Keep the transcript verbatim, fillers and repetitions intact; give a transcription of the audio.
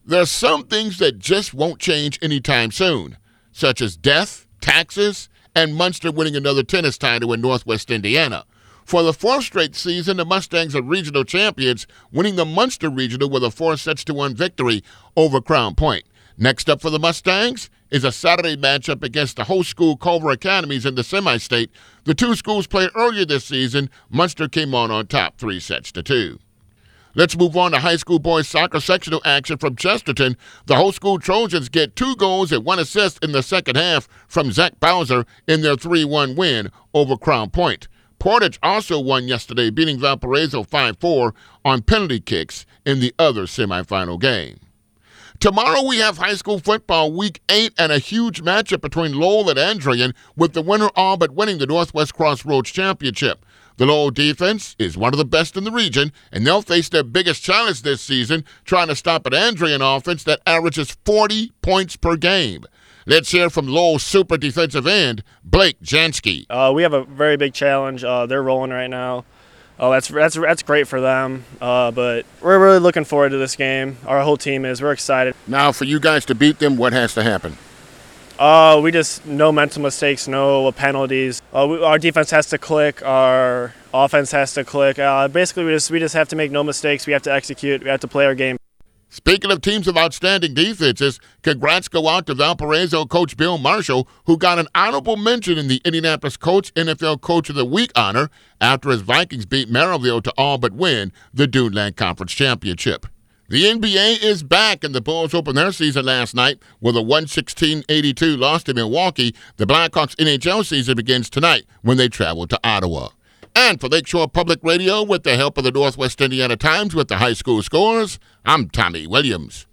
There are some things that just won't change anytime soon, such as death, taxes, and Munster winning another tennis title in Northwest Indiana. For the fourth straight season, the Mustangs are regional champions, winning the Munster Regional with a four sets to one victory over Crown Point. Next up for the Mustangs is a Saturday matchup against the host school Culver Academies in the semi-state. The two schools played earlier this season. Munster came on on top three sets to two. Let's move on to high school boys soccer sectional action from Chesterton. The host school Trojans get two goals and one assist in the second half from Zach Bowser in their three one win over Crown Point. Portage also won yesterday, beating Valparaiso five four on penalty kicks in the other semifinal game. Tomorrow we have high school football week eight and a huge matchup between Lowell and Andrean, with the winner all but winning the Northwest Crossroads Championship. The Lowell defense is one of the best in the region, and they'll face their biggest challenge this season, trying to stop an Andrean offense that averages forty points per game. Let's hear from Lowell's super defensive end, Blake Jansky. Uh, we have a very big challenge. Uh, they're rolling right now. Oh, that's that's that's great for them, uh, but we're really looking forward to this game. Our whole team is. We're excited. Now, for you guys to beat them, what has to happen? Uh, we just no mental mistakes, no penalties. Uh, we, our defense has to click. Our offense has to click. Uh, basically, we just we just have to make no mistakes. We have to execute. We have to play our game. Speaking of teams of outstanding defenses, congrats go out to Valparaiso coach Bill Marshall, who got an honorable mention in the Indianapolis Coach N F L Coach of the Week honor after his Vikings beat Maryville to all but win the Duneland Conference Championship. The N B A is back, and the Bulls opened their season last night with a one sixteen eighty-two loss to Milwaukee. The Blackhawks N H L season begins tonight when they travel to Ottawa. And for Lakeshore Public Radio, with the help of the Northwest Indiana Times with the high school scores, I'm Tommy Williams.